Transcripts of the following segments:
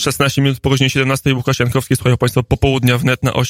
16 minut po godzinie 17. Łukasz Jankowski, słuchają Państwo popołudnia wnet na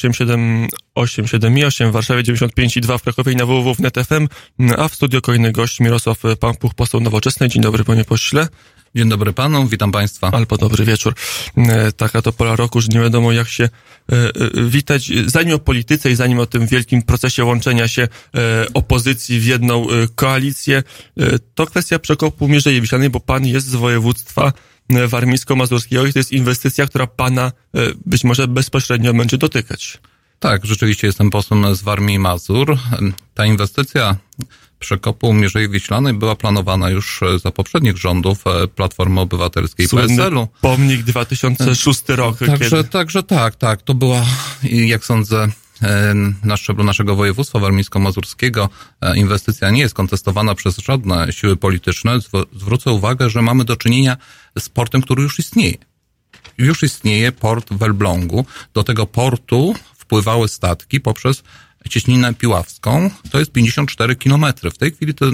8,7,8 w Warszawie, 95,2 w Krakowie i na www.wnet.fm, a w studio kolejny gość Mirosław Pampuch, poseł Nowoczesnej. Dzień dobry, panie pośle. Dzień dobry panu, witam państwa. Albo dobry wieczór. Taka to pora roku, że nie wiadomo jak się witać. Zanim o polityce i zanim o tym wielkim procesie łączenia się opozycji w jedną koalicję, to kwestia przekopu Mierzei Wiślanej, bo pan jest z województwa warmińsko-mazurskiego i to jest inwestycja, która pana być może bezpośrednio będzie dotykać. Tak, rzeczywiście jestem posłem z Warmii i Mazur. Ta inwestycja przekopu Mierzei Wiślanej była planowana już za poprzednich rządów Platformy Obywatelskiej i PSL-u. Pomnik 2006 rok. Także tak. To była, jak sądzę, na szczeblu naszego województwa warmińsko-mazurskiego inwestycja nie jest kontestowana przez żadne siły polityczne. Zwrócę uwagę, że mamy do czynienia z portem, który już istnieje. Już istnieje port w Elblągu. Do tego portu wpływały statki poprzez Cieśninę Piławską. To jest 54 kilometry. W tej chwili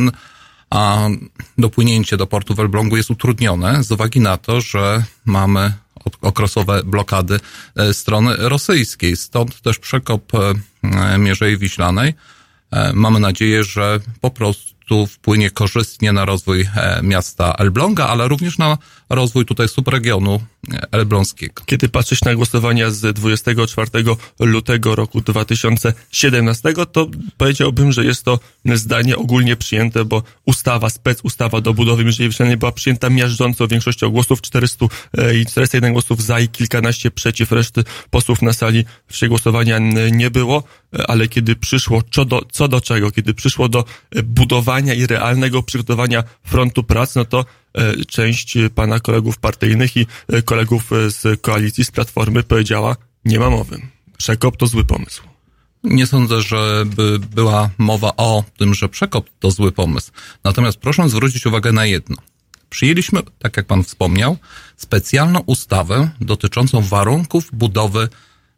dopłynięcie do portu w Elblągu jest utrudnione z uwagi na to, że mamy okresowe blokady strony rosyjskiej. Stąd też przekop Mierzei Wiślanej. Mamy nadzieję, że po prostu wpłynie korzystnie na rozwój miasta Elbląga, ale również na rozwój tutaj subregionu elbląskiego. Kiedy patrzysz na głosowania z 24 lutego roku 2017, to powiedziałbym, że jest to zdanie ogólnie przyjęte, bo specustawa do budowy Mierzei Wiślanej była przyjęta miażdżącą większością głosów, 401 głosów za i kilkanaście przeciw, reszty posłów na sali w głosowania nie było, ale kiedy przyszło kiedy przyszło do budowania i realnego przygotowania frontu prac, no to część pana kolegów partyjnych i kolegów z koalicji, z Platformy powiedziała, nie ma mowy. Przekop to zły pomysł. Nie sądzę, żeby była mowa o tym, że przekop to zły pomysł. Natomiast proszę zwrócić uwagę na jedno. Przyjęliśmy, tak jak pan wspomniał, specjalną ustawę dotyczącą warunków budowy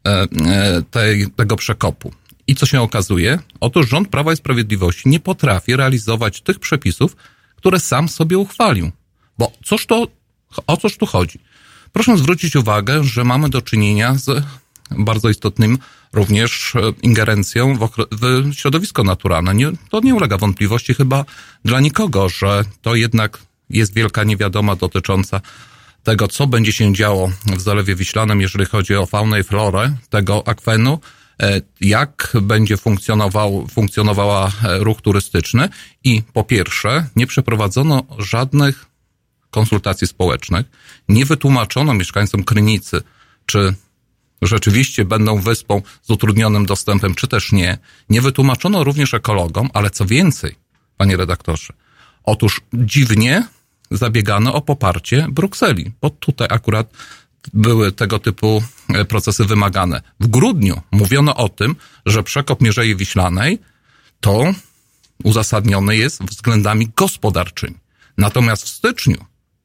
tego przekopu. I co się okazuje? Otóż rząd Prawa i Sprawiedliwości nie potrafi realizować tych przepisów, które sam sobie uchwalił. Bo o cóż tu chodzi? Proszę zwrócić uwagę, że mamy do czynienia z bardzo istotnym również ingerencją w środowisko naturalne. To nie ulega wątpliwości chyba dla nikogo, że to jednak jest wielka niewiadoma dotycząca tego, co będzie się działo w Zalewie Wiślanym, jeżeli chodzi o faunę i florę tego akwenu, jak będzie funkcjonowała ruch turystyczny i po pierwsze nie przeprowadzono żadnych konsultacji społecznych, nie wytłumaczono mieszkańcom Krynicy, czy rzeczywiście będą wyspą z utrudnionym dostępem, czy też nie. Nie wytłumaczono również ekologom, ale co więcej, panie redaktorze, otóż dziwnie zabiegano o poparcie Brukseli, bo tutaj akurat były tego typu procesy wymagane. W grudniu mówiono o tym, że przekop Mierzei Wiślanej to uzasadniony jest względami gospodarczymi. Natomiast w styczniu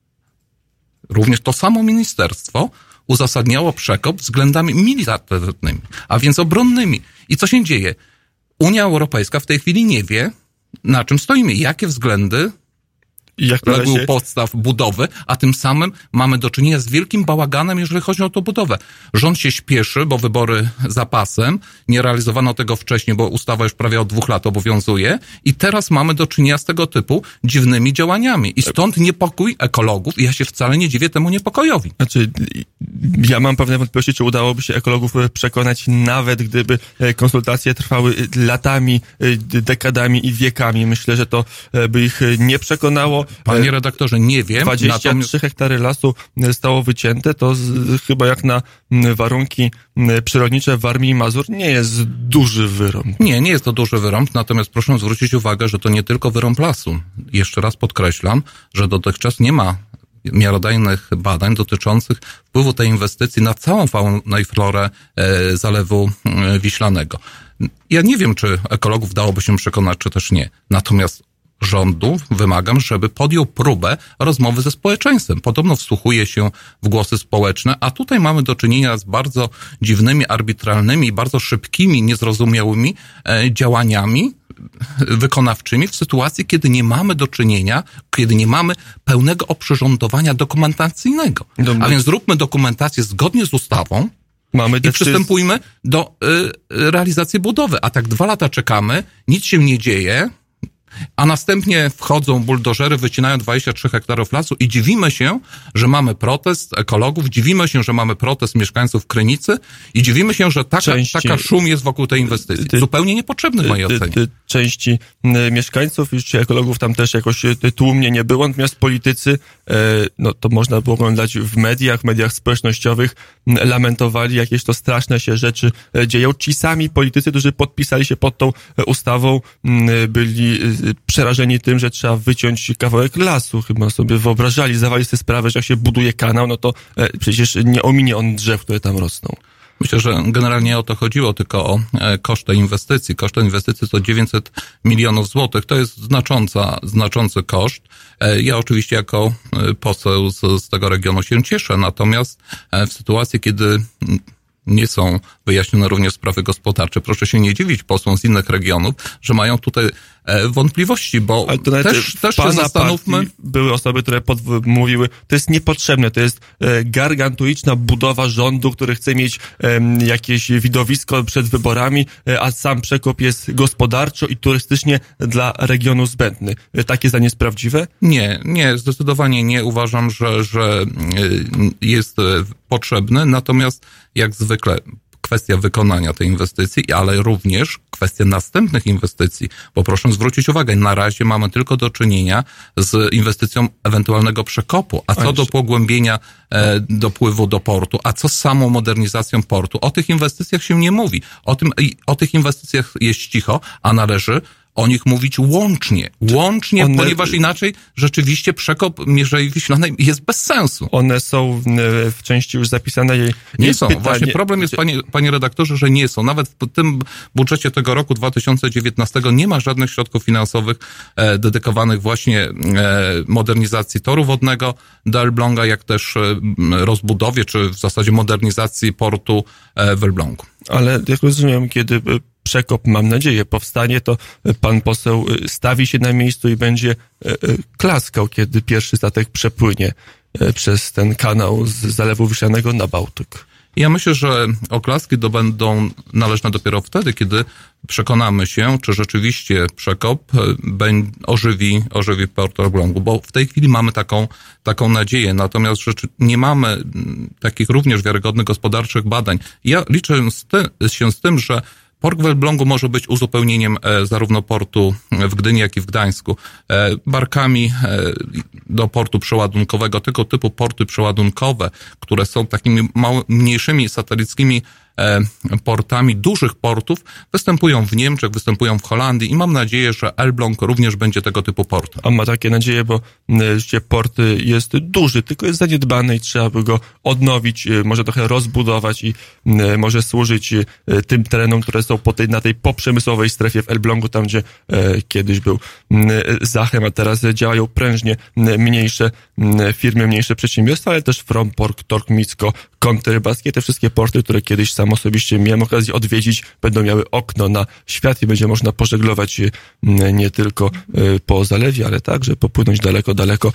również to samo ministerstwo uzasadniało przekop względami militarnymi, a więc obronnymi. I co się dzieje? Unia Europejska w tej chwili nie wie, na czym stoimy, jakie względy reguł podstaw budowy, a tym samym mamy do czynienia z wielkim bałaganem, jeżeli chodzi o tą budowę. Rząd się śpieszy, bo wybory za pasem, nie realizowano tego wcześniej, bo ustawa już prawie od 2 lat obowiązuje i teraz mamy do czynienia z tego typu dziwnymi działaniami. I stąd niepokój ekologów i ja się wcale nie dziwię temu niepokojowi. Znaczy, ja mam pewne wątpliwości, czy udałoby się ekologów przekonać, nawet gdyby konsultacje trwały latami, dekadami i wiekami. Myślę, że to by ich nie przekonało. Panie redaktorze, nie wiem. 23 hektary lasu zostało wycięte, to chyba jak na warunki przyrodnicze w Warmii i Mazur nie jest duży wyrąb. Nie jest to duży wyrąb, natomiast proszę zwrócić uwagę, że to nie tylko wyrąb lasu. Jeszcze raz podkreślam, że dotychczas nie ma miarodajnych badań dotyczących wpływu tej inwestycji na całą faunę i florę Zalewu Wiślanego. Ja nie wiem, czy ekologów dałoby się przekonać, czy też nie. Natomiast rządu wymagam, żeby podjął próbę rozmowy ze społeczeństwem. Podobno wsłuchuje się w głosy społeczne, a tutaj mamy do czynienia z bardzo dziwnymi, arbitralnymi, bardzo szybkimi, niezrozumiałymi działaniami wykonawczymi w sytuacji, kiedy nie mamy do czynienia, kiedy nie mamy pełnego oprzyrządowania dokumentacyjnego. A więc zróbmy dokumentację zgodnie z ustawą i przystępujmy do realizacji budowy. A tak 2 lata czekamy, nic się nie dzieje, a następnie wchodzą buldożery, wycinają 23 hektarów lasu i dziwimy się, że mamy protest ekologów, dziwimy się, że mamy protest mieszkańców Krynicy i dziwimy się, że taka szum jest wokół tej inwestycji. Zupełnie niepotrzebny w mojej ocenie. Części mieszkańców i ekologów tam też jakoś tłumnie nie było, natomiast politycy, no to można było oglądać w mediach społecznościowych, lamentowali, jakieś to straszne się rzeczy dzieją. Ci sami politycy, którzy podpisali się pod tą ustawą, byli przerażeni tym, że trzeba wyciąć kawałek lasu. Chyba sobie wyobrażali, zdawali sobie sprawę, że jak się buduje kanał, no to przecież nie ominie on drzew, które tam rosną. Myślę, że generalnie o to chodziło, tylko o koszty inwestycji. Koszty inwestycji to 900 milionów złotych. To jest znaczący koszt. Ja oczywiście jako poseł z tego regionu się cieszę, natomiast w sytuacji, kiedy nie są wyjaśnione również sprawy gospodarcze. Proszę się nie dziwić posłom z innych regionów, że mają tutaj wątpliwości, bo też się zastanówmy. Były osoby, które mówiły, to jest niepotrzebne, to jest gargantuiczna budowa rządu, który chce mieć jakieś widowisko przed wyborami, a sam przekop jest gospodarczo i turystycznie dla regionu zbędny. Takie zdanie jest prawdziwe? Nie, zdecydowanie nie. Uważam, że jest potrzebny, natomiast jak zwykle kwestia wykonania tej inwestycji, ale również kwestia następnych inwestycji, bo proszę zwrócić uwagę, na razie mamy tylko do czynienia z inwestycją ewentualnego przekopu, a co do pogłębienia dopływu do portu, a co z samą modernizacją portu, o tych inwestycjach się nie mówi. O tych inwestycjach jest cicho, a należy o nich mówić łącznie, ponieważ inaczej rzeczywiście przekop Mierzei Wiślanej jest bez sensu. One są w części już zapisane. Nie są. Właśnie problem jest, panie redaktorze, że nie są. Nawet w tym budżecie tego roku 2019 nie ma żadnych środków finansowych dedykowanych właśnie modernizacji toru wodnego do Elbląga, jak też rozbudowie, czy w zasadzie modernizacji portu w Elblągu. Ale jak rozumiem, kiedy przekop, mam nadzieję, powstanie, to pan poseł stawi się na miejscu i będzie klaskał, kiedy pierwszy statek przepłynie przez ten kanał z Zalewu Wiślanego na Bałtyk. Ja myślę, że oklaski będą należne dopiero wtedy, kiedy przekonamy się, czy rzeczywiście przekop ożywi port Elblągu, bo w tej chwili mamy taką nadzieję, natomiast nie mamy takich również wiarygodnych gospodarczych badań. Ja liczę się z tym, że port w Elblągu może być uzupełnieniem zarówno portu w Gdyni, jak i w Gdańsku. Barkami do portu przeładunkowego, tego typu porty przeładunkowe, które są takimi mniejszymi satelickimi portami dużych portów, występują w Niemczech, występują w Holandii i mam nadzieję, że Elbląg również będzie tego typu portem. On ma takie nadzieje, bo port jest duży, tylko jest zaniedbany i trzeba by go odnowić, może trochę rozbudować i może służyć tym terenom, które są na tej poprzemysłowej strefie w Elblągu, tam gdzie kiedyś był Zachem, a teraz działają prężnie mniejsze firmy, mniejsze przedsiębiorstwa, ale też Frompork, Tork Micko, Kąty Rybackie, te wszystkie porty, które kiedyś sam osobiście miałem okazję odwiedzić, będą miały okno na świat i będzie można pożeglować nie tylko po zalewie, ale także popłynąć daleko.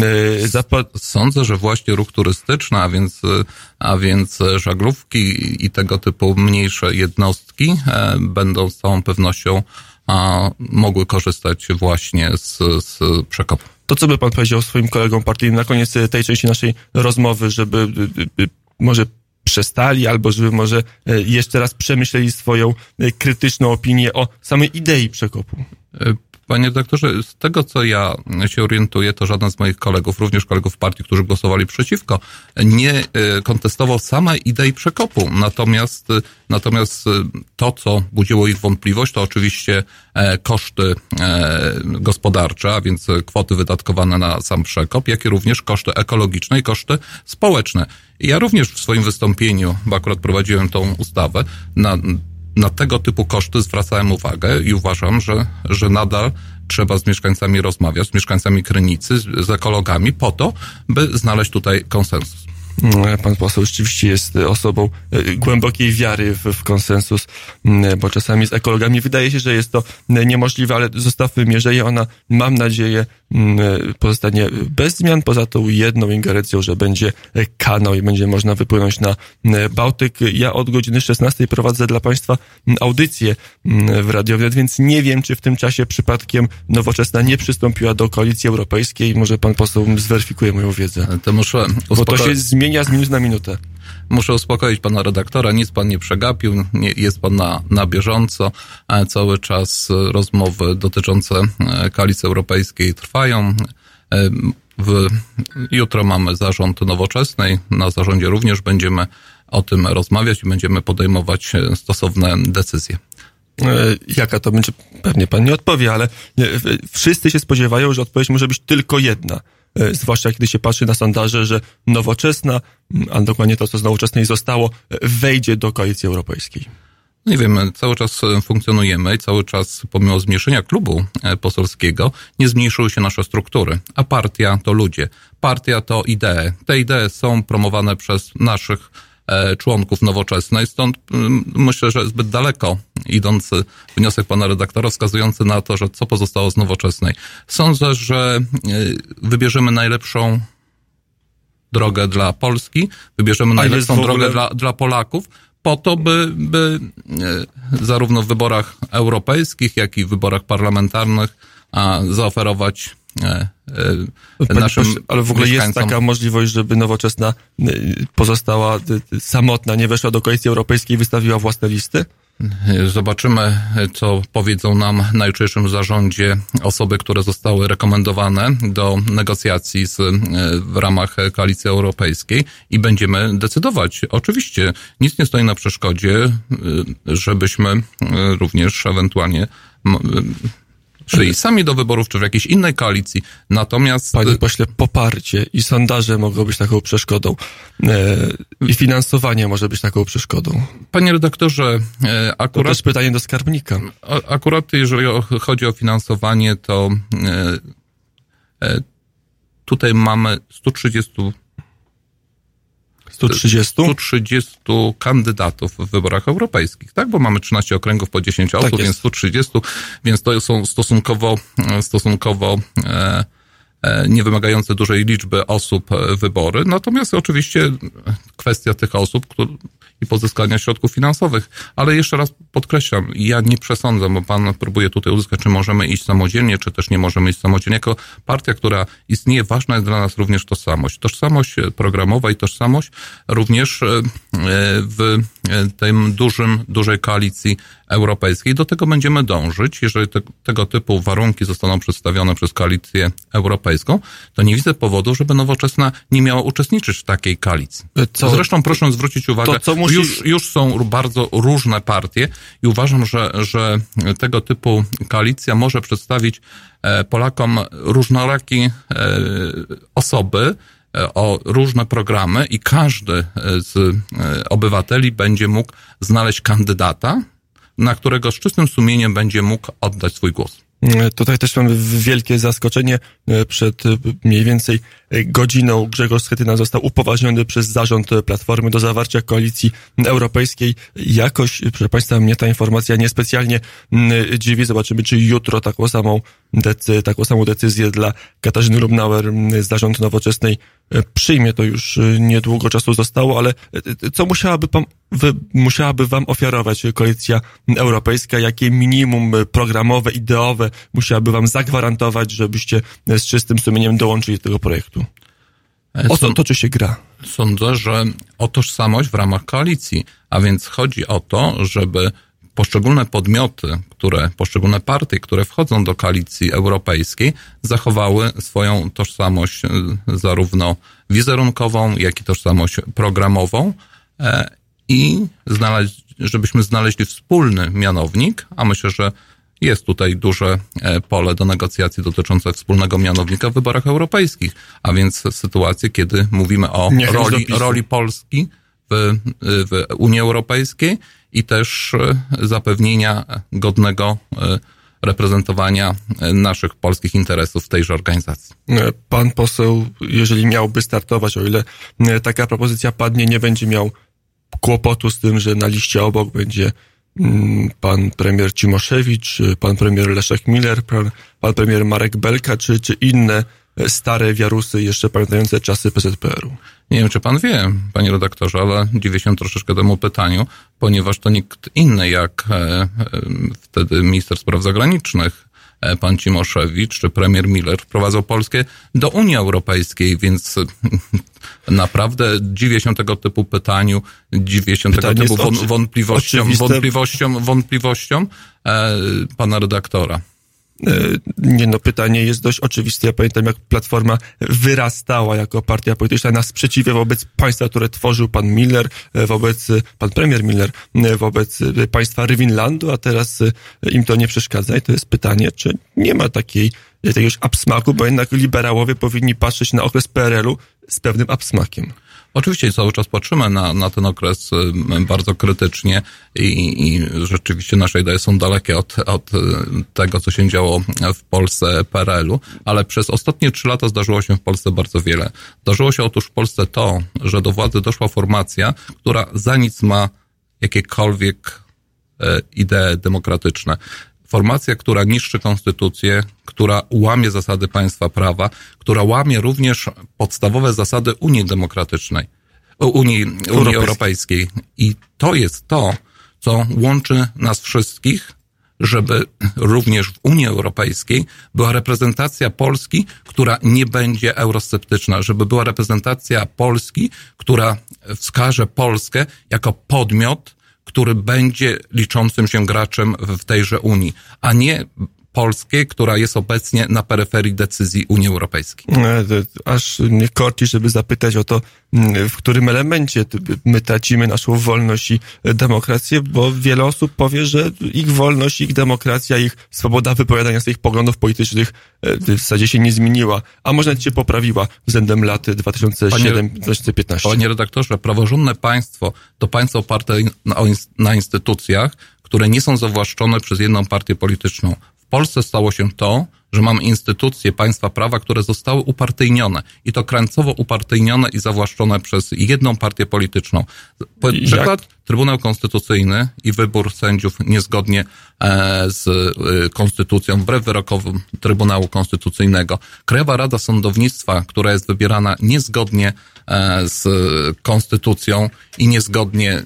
Sądzę, że właśnie ruch turystyczny, a więc żaglówki i tego typu mniejsze jednostki będą z całą pewnością mogły korzystać właśnie z przekopu. To co by pan powiedział swoim kolegom partyjnym na koniec tej części naszej rozmowy, żeby może przestali, albo żeby może jeszcze raz przemyśleli swoją krytyczną opinię o samej idei przekopu? Panie redaktorze, z tego co ja się orientuję, to żaden z moich kolegów, również kolegów partii, którzy głosowali przeciwko, nie kontestował samej idei przekopu. Natomiast to, co budziło ich wątpliwość, to oczywiście koszty gospodarcze, a więc kwoty wydatkowane na sam przekop, jak i również koszty ekologiczne i koszty społeczne. Ja również w swoim wystąpieniu, bo akurat prowadziłem tą ustawę, na tego typu koszty zwracałem uwagę i uważam, że nadal trzeba z mieszkańcami rozmawiać, z mieszkańcami Krynicy, z ekologami po to, by znaleźć tutaj konsensus. Pan poseł rzeczywiście jest osobą głębokiej wiary w konsensus, bo czasami z ekologami wydaje się, że jest to niemożliwe, ale zostawmy mierzeję. Ona, mam nadzieję, pozostanie bez zmian, poza tą jedną ingerencją, że będzie kanał i będzie można wypłynąć na Bałtyk. Ja od godziny 16 prowadzę dla Państwa audycję w Radiu Wnet, więc nie wiem, czy w tym czasie przypadkiem Nowoczesna nie przystąpiła do Koalicji Europejskiej. Może pan poseł zweryfikuje moją wiedzę. To muszę bo to się zmienia z minut na minutę. Muszę uspokoić pana redaktora, nic pan nie przegapił, jest pan na bieżąco, cały czas rozmowy dotyczące Koalicji Europejskiej trwają. Jutro mamy zarząd Nowoczesnej, na zarządzie również będziemy o tym rozmawiać i będziemy podejmować stosowne decyzje. Jaka to będzie? Pewnie pan nie odpowie, ale wszyscy się spodziewają, że odpowiedź może być tylko jedna. Zwłaszcza kiedy się patrzy na sondaże, że Nowoczesna, a dokładnie to, co z Nowoczesnej zostało, wejdzie do Koalicji Europejskiej. Nie wiem, cały czas funkcjonujemy i cały czas, pomimo zmniejszenia klubu poselskiego, nie zmniejszyły się nasze struktury. A partia to ludzie. Partia to idee. Te idee są promowane przez naszych członków Nowoczesnej, stąd myślę, że zbyt daleko idący wniosek pana redaktora wskazujący na to, że co pozostało z Nowoczesnej. Sądzę, że wybierzemy najlepszą drogę dla Polski, wybierzemy najlepszą drogę dla Polaków, po to, by zarówno w wyborach europejskich, jak i w wyborach parlamentarnych zaoferować naszym ale w ogóle jest taka możliwość, żeby Nowoczesna pozostała samotna, nie weszła do Koalicji Europejskiej i wystawiła własne listy? Zobaczymy, co powiedzą nam na jutrzejszym zarządzie osoby, które zostały rekomendowane do negocjacji w ramach Koalicji Europejskiej i będziemy decydować. Oczywiście nic nie stoi na przeszkodzie, żebyśmy również ewentualnie szli sami do wyborów, czy w jakiejś innej koalicji. Natomiast... Panie pośle, poparcie i sondaże mogą być taką przeszkodą. I finansowanie może być taką przeszkodą. Panie redaktorze, akurat... To też pytanie do skarbnika. Akurat jeżeli chodzi o finansowanie, to tutaj mamy 130 kandydatów w wyborach europejskich, tak? Bo mamy 13 okręgów po 10 osób, więc 130, więc to są stosunkowo niewymagające dużej liczby osób wybory. Natomiast oczywiście kwestia tych osób i pozyskania środków finansowych. Ale jeszcze raz podkreślam, ja nie przesądzam, bo pan próbuje tutaj uzyskać, czy możemy iść samodzielnie, czy też nie możemy iść samodzielnie. Jako partia, która istnieje, ważna jest dla nas również tożsamość. Tożsamość programowa i tożsamość również w tym dużej koalicji europejskiej. Do tego będziemy dążyć. Jeżeli tego typu warunki zostaną przedstawione przez Koalicję Europejską, to nie widzę powodu, żeby Nowoczesna nie miała uczestniczyć w takiej koalicji. Zresztą proszę zwrócić uwagę, już są bardzo różne partie i uważam, że tego typu koalicja może przedstawić Polakom różnorakie osoby, o różne programy i każdy z obywateli będzie mógł znaleźć kandydata, na którego z czystym sumieniem będzie mógł oddać swój głos. Tutaj też mamy wielkie zaskoczenie. Przed mniej więcej godziną Grzegorz Schetyna został upoważniony przez zarząd Platformy do zawarcia Koalicji Europejskiej. Jakoś, proszę Państwa, mnie ta informacja niespecjalnie dziwi. Zobaczymy, czy jutro taką samą decyzję dla Katarzyny Lubnauer zarząd Nowoczesnej przyjmie. To już niedługo czasu zostało, ale co musiałaby wam ofiarować Koalicja Europejska? Jakie minimum programowe, ideowe musiałaby wam zagwarantować, żebyście z czystym sumieniem dołączyli do tego projektu? O co toczy się gra? Sądzę, że o tożsamość w ramach koalicji, a więc chodzi o to, żeby poszczególne podmioty, poszczególne partie, które wchodzą do Koalicji Europejskiej, zachowały swoją tożsamość zarówno wizerunkową, jak i tożsamość programową i żebyśmy znaleźli wspólny mianownik, a myślę, że jest tutaj duże pole do negocjacji dotyczące wspólnego mianownika w wyborach europejskich, a więc sytuacje, kiedy mówimy o roli Polski w Unii Europejskiej i też zapewnienia godnego reprezentowania naszych polskich interesów w tejże organizacji. Pan poseł, jeżeli miałby startować, o ile taka propozycja padnie, nie będzie miał kłopotu z tym, że na liście obok będzie pan premier Cimoszewicz, pan premier Leszek Miller, pan premier Marek Belka, czy inne stare wiarusy jeszcze pamiętające czasy PZPR-u. Nie wiem, czy pan wie, panie redaktorze, ale dziwię się troszeczkę temu pytaniu, ponieważ to nikt inny jak wtedy minister spraw zagranicznych, pan Cimoszewicz czy premier Miller wprowadzał Polskę do Unii Europejskiej, więc naprawdę dziwię się tego typu pytaniu, dziwię się tego typu wątpliwościom pana redaktora. Pytanie jest dość oczywiste. Ja pamiętam, jak Platforma wyrastała jako partia polityczna na sprzeciwie wobec państwa, które tworzył pan premier Miller, wobec państwa Rywinlandu, a teraz im to nie przeszkadza. I to jest pytanie, czy nie ma jakiegoś absmaku, bo jednak liberałowie powinni patrzeć na okres PRL-u z pewnym absmakiem. Oczywiście cały czas patrzymy na ten okres bardzo krytycznie i rzeczywiście nasze idee są dalekie od tego, co się działo w Polsce PRL-u, ale przez ostatnie 3 lata zdarzyło się w Polsce bardzo wiele. Zdarzyło się otóż w Polsce to, że do władzy doszła formacja, która za nic ma jakiekolwiek idee demokratyczne. Formacja, która niszczy konstytucję, która łamie zasady państwa prawa, która łamie również podstawowe zasady Unii Demokratycznej, Unii Europejskiej. I to jest to, co łączy nas wszystkich, żeby również w Unii Europejskiej była reprezentacja Polski, która nie będzie eurosceptyczna, żeby była reprezentacja Polski, która wskaże Polskę jako podmiot, który będzie liczącym się graczem w tejże Unii, a nie Polskie, która jest obecnie na peryferii decyzji Unii Europejskiej. Aż mnie korci, żeby zapytać o to, w którym elemencie my tracimy naszą wolność i demokrację, bo wiele osób powie, że ich wolność, ich demokracja, ich swoboda wypowiadania swoich poglądów politycznych w zasadzie się nie zmieniła, a może nawet się poprawiła względem lat 2007-2015. Panie redaktorze, praworządne państwo to państwo oparte na instytucjach, które nie są zawłaszczone przez jedną partię polityczną. W Polsce stało się to, że mamy instytucje państwa prawa, które zostały upartyjnione i to krańcowo upartyjnione i zawłaszczone przez jedną partię polityczną. Przykład Trybunał Konstytucyjny i wybór sędziów niezgodnie z konstytucją, wbrew wyrokom Trybunału Konstytucyjnego. Krajowa Rada Sądownictwa, która jest wybierana niezgodnie z konstytucją i niezgodnie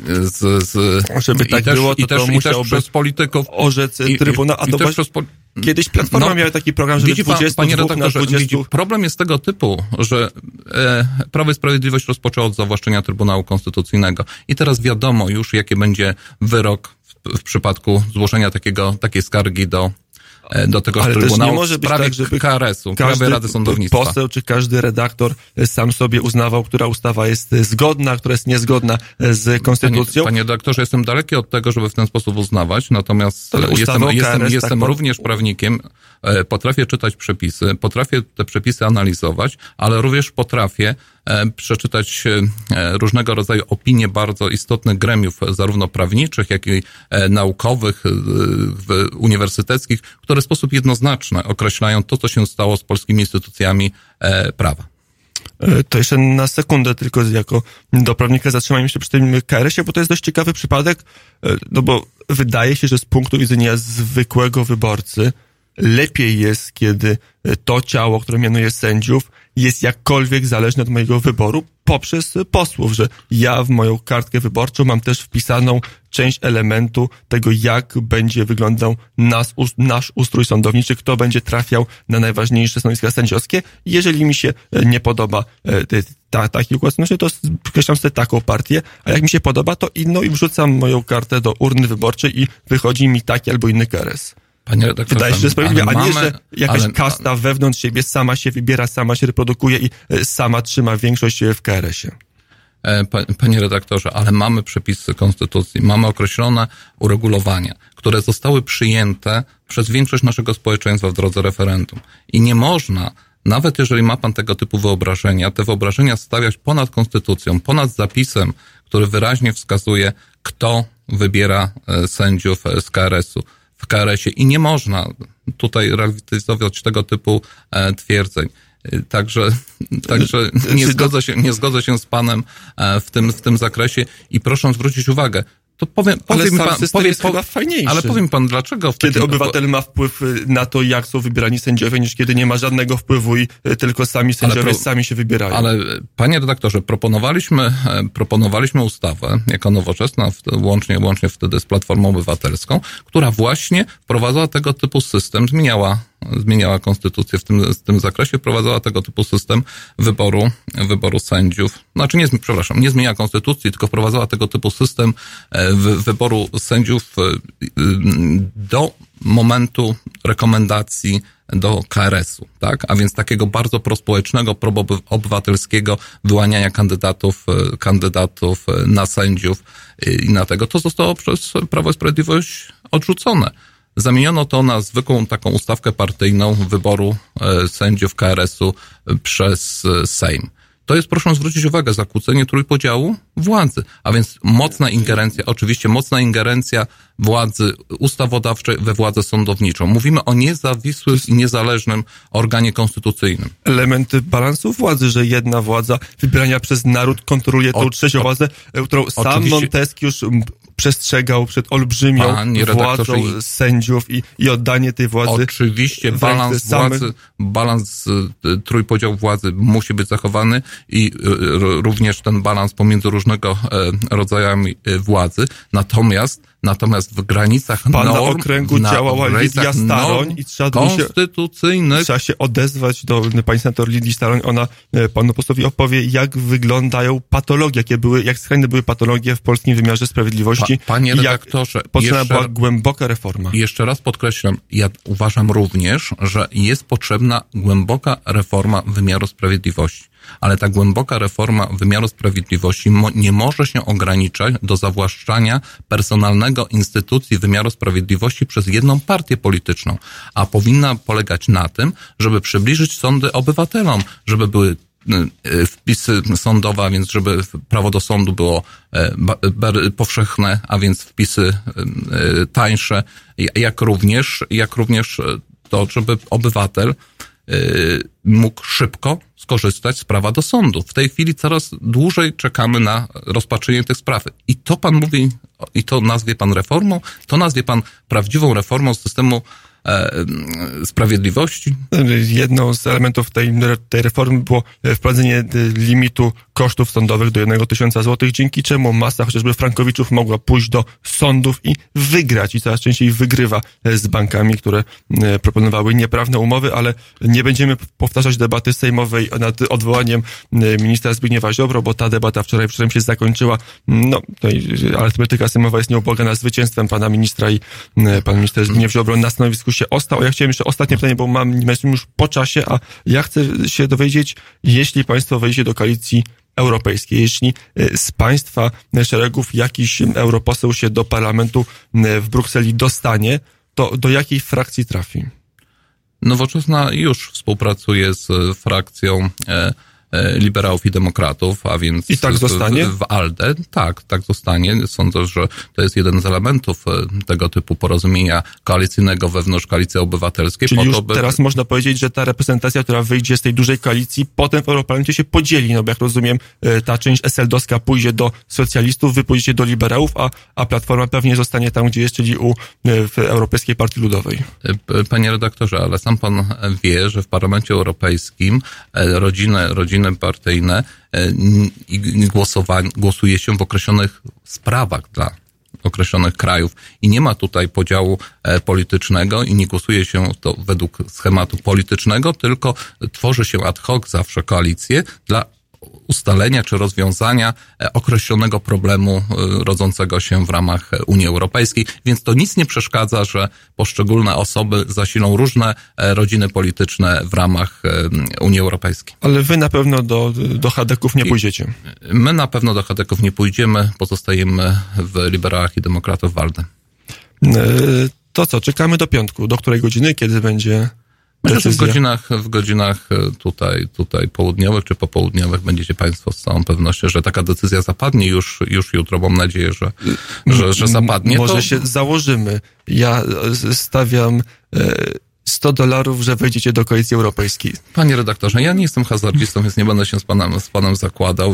żeby tak było, to musiałby przez polityków orzec Trybunał, kiedyś Platforma miała taki program, żeby 22 na 20... Problem jest tego typu, że Prawo i Sprawiedliwość rozpoczęło od zawłaszczenia Trybunału Konstytucyjnego i teraz wiadomo już, jaki będzie wyrok w przypadku złożenia takiej skargi do tego Trybunału w sprawie KRS-u, Krajowej Rady Sądownictwa. Poseł czy każdy redaktor sam sobie uznawał, która ustawa jest zgodna, która jest niezgodna z konstytucją. Panie redaktorze, jestem daleki od tego, żeby w ten sposób uznawać, natomiast jestem również prawnikiem, potrafię czytać przepisy, potrafię te przepisy analizować, ale również potrafię przeczytać różnego rodzaju opinie bardzo istotnych gremiów, zarówno prawniczych, jak i naukowych, uniwersyteckich, które w sposób jednoznaczny określają to, co się stało z polskimi instytucjami prawa. To jeszcze na sekundę tylko jako do prawnika zatrzymajmy się przy tym KRS-ie, bo to jest dość ciekawy przypadek, no bo wydaje się, że z punktu widzenia zwykłego wyborcy lepiej jest, kiedy to ciało, które mianuje sędziów, jest jakkolwiek zależne od mojego wyboru poprzez posłów, że ja w moją kartkę wyborczą mam też wpisaną część elementu tego, jak będzie wyglądał nasz ustrój sądowniczy, kto będzie trafiał na najważniejsze stanowiska sędziowskie. Jeżeli mi się nie podoba taki układ, to skreślam sobie taką partię, a jak mi się podoba, to inną i wrzucam moją kartę do urny wyborczej i wychodzi mi taki albo inny KRS. Wydaje się, że sprawiedliwie, a nie, że jakaś kasta wewnątrz siebie sama się wybiera, sama się reprodukuje i sama trzyma większość w KRS-ie. Panie redaktorze, ale mamy przepisy konstytucji, mamy określone uregulowania, które zostały przyjęte przez większość naszego społeczeństwa w drodze referendum. I nie można, nawet jeżeli ma pan tego typu wyobrażenia, te wyobrażenia stawiać ponad konstytucją, ponad zapisem, który wyraźnie wskazuje, kto wybiera sędziów z KRS-u. w KRS-ie i nie można tutaj realizować tego typu twierdzeń. Także nie zgodzę się z panem w tym zakresie i proszę zwrócić uwagę. To powiem pan, dlaczego kiedy obywatel ma wpływ na to, jak są wybierani sędziowie, niż kiedy nie ma żadnego wpływu i tylko sami sędziowie sami się wybierają. Ale panie redaktorze, proponowaliśmy ustawę jako Nowoczesna, łącznie wtedy z Platformą Obywatelską, która właśnie wprowadzała tego typu system, zmieniała konstytucję w tym zakresie, wprowadzała tego typu system wyboru sędziów. Nie zmieniała konstytucji, tylko wprowadzała tego typu system wyboru sędziów do momentu rekomendacji do KRS-u, tak? A więc takiego bardzo prospołecznego, proobywatelskiego wyłaniania kandydatów na sędziów i na tego. To zostało przez Prawo i Sprawiedliwość odrzucone. Zamieniono to na zwykłą taką ustawkę partyjną wyboru sędziów KRS-u przez Sejm. To jest, proszę zwrócić uwagę, zakłócenie trójpodziału władzy, a więc mocna ingerencja władzy ustawodawczej we władzę sądowniczą. Mówimy o niezawisłym i niezależnym organie konstytucyjnym. Elementy balansu władzy, że jedna władza wybierania przez naród kontroluje tą trzecią władzę, którą sam Montesquieu już przestrzegał przed olbrzymią władzą sędziów i oddanie tej władzy. Oczywiście balans trójpodziału władzy musi być zachowany i również ten balans pomiędzy różnego rodzajami władzy. Natomiast w granicach Pana okręgu działała Lidia Staroń i trzeba się odezwać do pani senator Lidii Staroń. Ona panu posłowi opowie, jak wyglądają patologie, jak skrajne były patologie w polskim wymiarze sprawiedliwości. Panie redaktorze, potrzebna była głęboka reforma. Jeszcze raz podkreślam, ja uważam również, że jest potrzebna głęboka reforma wymiaru sprawiedliwości. Ale ta głęboka reforma wymiaru sprawiedliwości nie może się ograniczać do zawłaszczania personalnego instytucji wymiaru sprawiedliwości przez jedną partię polityczną, a powinna polegać na tym, żeby przybliżyć sądy obywatelom, żeby były wpisy sądowe, a więc żeby prawo do sądu było powszechne, a więc wpisy tańsze, jak również to, żeby obywatel mógł szybko skorzystać z prawa do sądu. W tej chwili coraz dłużej czekamy na rozpatrzenie tych spraw. I to pan mówi, i to nazwie pan reformą, to nazwie pan prawdziwą reformą systemu sprawiedliwości? Jedną z elementów tej reformy było wprowadzenie limitu kosztów sądowych do 1 000 złotych, dzięki czemu masa chociażby frankowiczów mogła pójść do sądów i wygrać i coraz częściej wygrywa z bankami, które proponowały nieprawne umowy, ale nie będziemy powtarzać debaty sejmowej nad odwołaniem ministra Zbigniewa Ziobro, bo ta debata wczoraj wieczorem się zakończyła. Arytmetyka sejmowa jest nieubłagana zwycięstwem pana ministra i pan minister Zbigniew Ziobro na stanowisku się ostał. Ja chciałem jeszcze ostatnie pytanie, bo jesteśmy już po czasie, a ja chcę się dowiedzieć, jeśli państwo wejdzie do koalicji europejskiej, jeśli z państwa szeregów jakiś europoseł się do parlamentu w Brukseli dostanie, to do jakiej frakcji trafi? Nowoczesna już współpracuje z frakcją liberałów i demokratów, a więc i tak zostanie? W ALDE. Tak zostanie. Sądzę, że to jest jeden z elementów tego typu porozumienia koalicyjnego wewnątrz Koalicji Obywatelskiej. Czyli teraz można powiedzieć, że ta reprezentacja, która wyjdzie z tej dużej koalicji, potem w Europarlamencie się podzieli, bo jak rozumiem, ta część SLD-owska pójdzie do socjalistów, wy pójdziecie do liberałów, a Platforma pewnie zostanie tam, gdzie jest, czyli w Europejskiej Partii Ludowej. Panie redaktorze, ale sam pan wie, że w Parlamencie Europejskim rodziny partyjne głosuje się w określonych sprawach dla określonych krajów i nie ma tutaj podziału politycznego i nie głosuje się to według schematu politycznego, tylko tworzy się ad hoc zawsze koalicję dla ustalenia czy rozwiązania określonego problemu rodzącego się w ramach Unii Europejskiej. Więc to nic nie przeszkadza, że poszczególne osoby zasilą różne rodziny polityczne w ramach Unii Europejskiej. Ale wy na pewno do chadeków nie pójdziecie. My na pewno do chadeków nie pójdziemy, pozostajemy w liberałach i demokratów w ALDE. To co, czekamy do piątku. Do której godziny? Kiedy będzie Myślę, że w godzinach tutaj południowych czy popołudniowych będziecie Państwo z całą pewnością, że taka decyzja zapadnie już jutro. Mam nadzieję, że zapadnie. Może się założymy. Ja stawiam $100, że wejdziecie do Koalicji Europejskiej. Panie redaktorze, ja nie jestem hazardzistą, więc nie będę się z panem zakładał.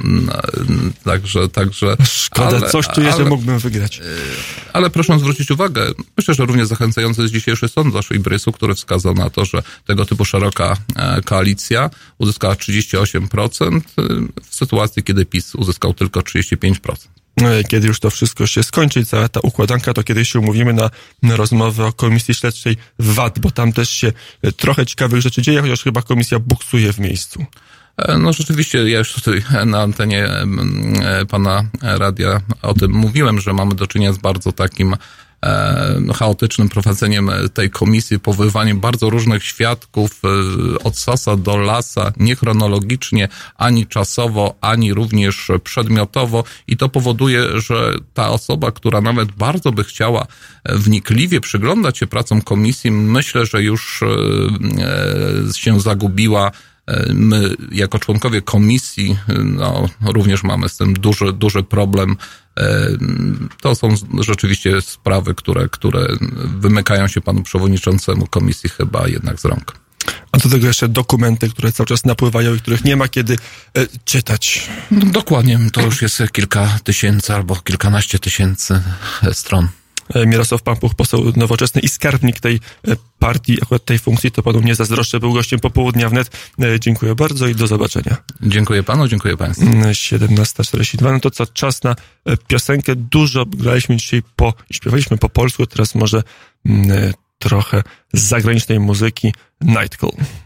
Także. Szkoda, coś czuję, że mógłbym wygrać. Ale proszę zwrócić uwagę, myślę, że również zachęcający jest dzisiejszy sondaż IBRYS-u, który wskazał na to, że tego typu szeroka koalicja uzyskała 38% w sytuacji, kiedy PiS uzyskał tylko 35%. Kiedy już to wszystko się skończy, cała ta układanka, to kiedyś się umówimy na rozmowę o Komisji Śledczej VAT, bo tam też się trochę ciekawych rzeczy dzieje, chociaż chyba komisja buksuje w miejscu. No rzeczywiście, ja już tutaj na antenie pana radia o tym mówiłem, że mamy do czynienia z bardzo takim chaotycznym prowadzeniem tej komisji, powoływaniem bardzo różnych świadków od sasa do lasa, nie chronologicznie, ani czasowo, ani również przedmiotowo i to powoduje, że ta osoba, która nawet bardzo by chciała wnikliwie przyglądać się pracom komisji, myślę, że już się zagubiła. My, jako członkowie komisji, również mamy z tym duży problem. To są rzeczywiście sprawy, które wymykają się panu przewodniczącemu komisji chyba jednak z rąk. A do tego jeszcze dokumenty, które cały czas napływają i których nie ma kiedy czytać. No, dokładnie, to już jest kilka tysięcy albo kilkanaście tysięcy stron. Mirosław Pampuch, poseł Nowoczesny i skarbnik tej partii, akurat tej funkcji, to panu nie zazdroszczę, był gościem Popołudnia Wnet. Dziękuję bardzo i do zobaczenia. Dziękuję panu, dziękuję państwu. 17:42, no to co, czas na piosenkę. Dużo graliśmy dzisiaj śpiewaliśmy po polsku, teraz może trochę z zagranicznej muzyki. Night Call.